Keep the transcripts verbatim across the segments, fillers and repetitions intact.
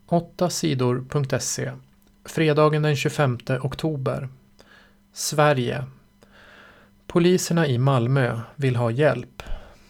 åtta sidor punkt se. Fredagen den tjugofemte oktober. Sverige. Poliserna i Malmö vill ha hjälp.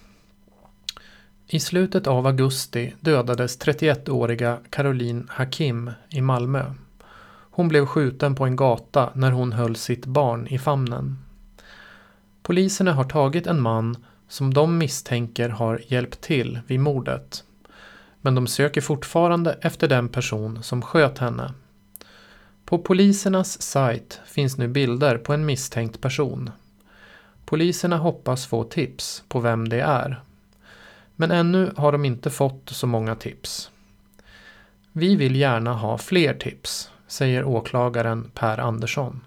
I slutet av augusti dödades trettioettåriga Caroline Hakim i Malmö. Hon blev skjuten på en gata när hon höll sitt barn i famnen. Poliserna har tagit en man som de misstänker har hjälpt till vid mordet. Men de söker fortfarande efter den person som sköt henne. På polisernas sajt finns nu bilder på en misstänkt person. Poliserna hoppas få tips på vem det är. Men ännu har de inte fått så många tips. Vi vill gärna ha fler tips, säger åklagaren Per Andersson.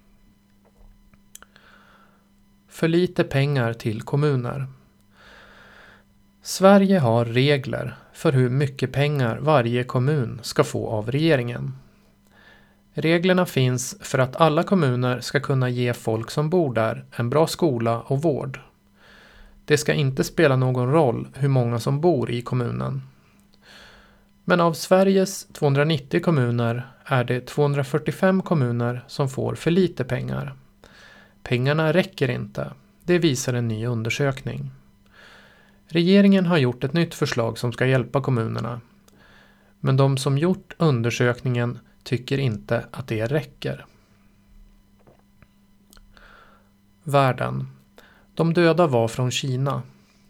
För lite pengar till kommuner. Sverige har regler för hur mycket pengar varje kommun ska få av regeringen. Reglerna finns för att alla kommuner ska kunna ge folk som bor där en bra skola och vård. Det ska inte spela någon roll hur många som bor i kommunen. Men av Sveriges tvåhundranittio kommuner är det tvåhundrafyrtiofem kommuner som får för lite pengar. Pengarna räcker inte, det visar en ny undersökning. Regeringen har gjort ett nytt förslag som ska hjälpa kommunerna. Men de som gjort undersökningen tycker inte att det räcker. Världen. De döda var från Kina.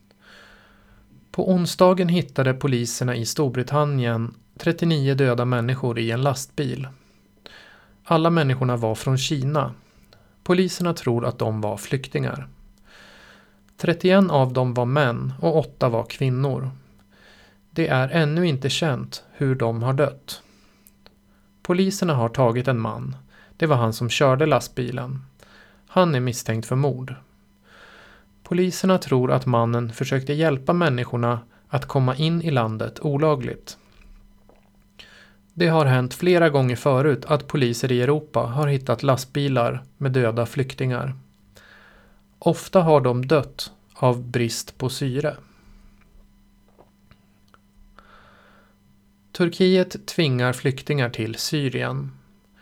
På onsdagen hittade poliserna i Storbritannien trettionio döda människor i en lastbil. Alla människorna var från Kina. Poliserna tror att de var flyktingar. trettioen av dem var män och åtta var kvinnor. Det är ännu inte känt hur de har dött. Poliserna har tagit en man. Det var han som körde lastbilen. Han är misstänkt för mord. Poliserna tror att mannen försökte hjälpa människorna att komma in i landet olagligt. Det har hänt flera gånger förut att poliser i Europa har hittat lastbilar med döda flyktingar. Ofta har de dött av brist på syre. Turkiet tvingar flyktingar till Syrien.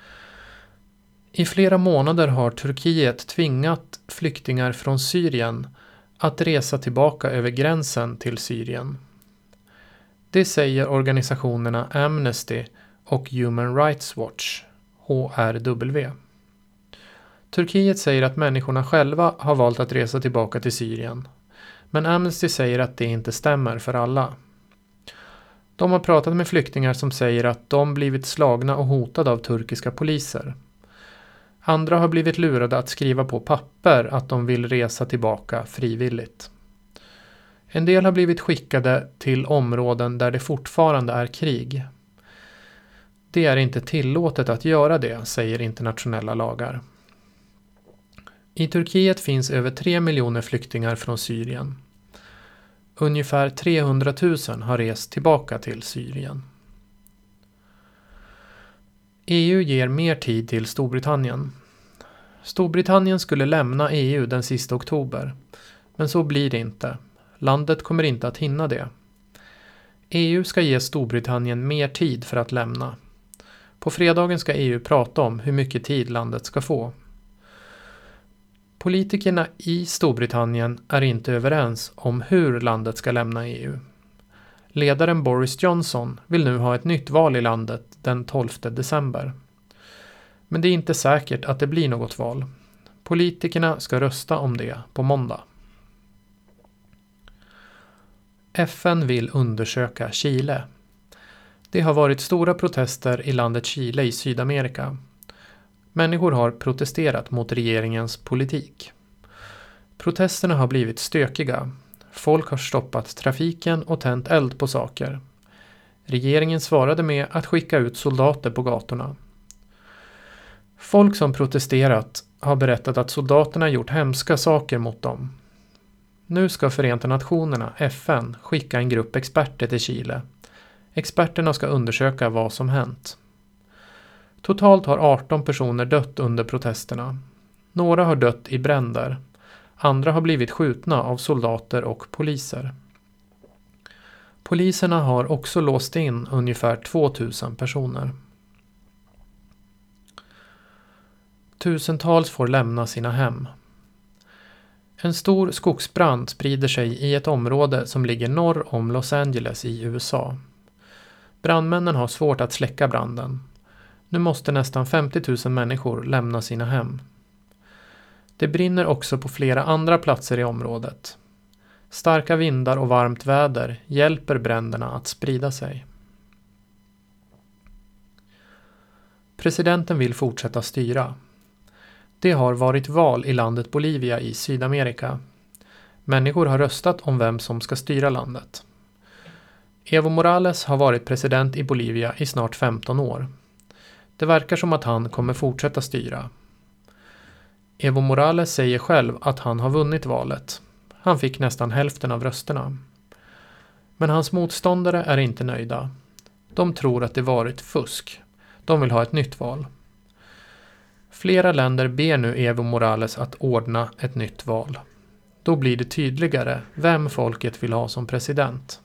I flera månader har Turkiet tvingat flyktingar från Syrien att resa tillbaka över gränsen till Syrien. Det säger organisationerna Amnesty och Human Rights Watch, H R W. Turkiet säger att människorna själva har valt att resa tillbaka till Syrien. Men Amnesty säger att det inte stämmer för alla. De har pratat med flyktingar som säger att de blivit slagna och hotade av turkiska poliser. Andra har blivit lurade att skriva på papper att de vill resa tillbaka frivilligt. En del har blivit skickade till områden där det fortfarande är krig. Det är inte tillåtet att göra det, säger internationella lagar. I Turkiet finns över tre miljoner flyktingar från Syrien. Ungefär trehundratusen har rest tillbaka till Syrien. E U ger mer tid till Storbritannien. Storbritannien skulle lämna E U den sista oktober. Men så blir det inte. Landet kommer inte att hinna det. E U ska ge Storbritannien mer tid för att lämna. På fredagen ska E U prata om hur mycket tid landet ska få. Politikerna i Storbritannien är inte överens om hur landet ska lämna E U. Ledaren Boris Johnson vill nu ha ett nytt val i landet den tolfte december. Men det är inte säkert att det blir något val. Politikerna ska rösta om det på måndag. F N vill undersöka Chile. Det har varit stora protester i landet Chile i Sydamerika. Människor har protesterat mot regeringens politik. Protesterna har blivit stökiga. Folk har stoppat trafiken och tänt eld på saker. Regeringen svarade med att skicka ut soldater på gatorna. Folk som protesterat har berättat att soldaterna gjort hemska saker mot dem. Nu ska Förenta Nationerna, F N, skicka en grupp experter till Chile. Experterna ska undersöka vad som hänt. Totalt har arton personer dött under protesterna. Några har dött i bränder. Andra har blivit skjutna av soldater och poliser. Poliserna har också låst in ungefär tvåtusen personer. Tusentals får lämna sina hem. En stor skogsbrand sprider sig i ett område som ligger norr om Los Angeles i U S A. Brandmännen har svårt att släcka branden. Nu måste nästan femtio tusen människor lämna sina hem. Det brinner också på flera andra platser i området. Starka vindar och varmt väder hjälper bränderna att sprida sig. Presidenten vill fortsätta styra. Det har varit val i landet Bolivia i Sydamerika. Människor har röstat om vem som ska styra landet. Evo Morales har varit president i Bolivia i snart femton år. Det verkar som att han kommer fortsätta styra. Evo Morales säger själv att han har vunnit valet. Han fick nästan hälften av rösterna. Men hans motståndare är inte nöjda. De tror att det varit fusk. De vill ha ett nytt val. Flera länder ber nu Evo Morales att ordna ett nytt val. Då blir det tydligare vem folket vill ha som president.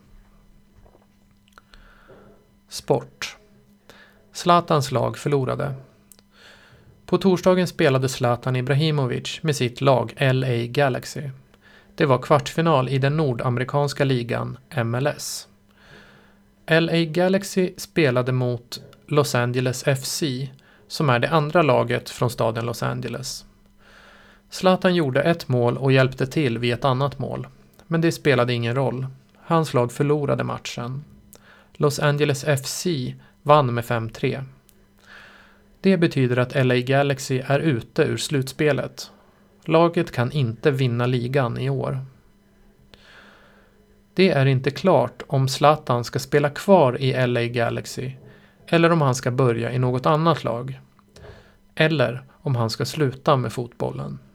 Sport. Zlatans lag förlorade. På torsdagen spelade Zlatan Ibrahimovic med sitt lag L A Galaxy. Det var kvartsfinal i den nordamerikanska ligan M L S. L A Galaxy spelade mot Los Angeles F C, som är det andra laget från staden Los Angeles. Zlatan gjorde ett mål och hjälpte till vid ett annat mål, men det spelade ingen roll. Hans lag förlorade matchen. Los Angeles F C vann med fem tre. Det betyder att L A Galaxy är ute ur slutspelet. Laget kan inte vinna ligan i år. Det är inte klart om Zlatan ska spela kvar i L A Galaxy eller om han ska börja i något annat lag. Eller om han ska sluta med fotbollen.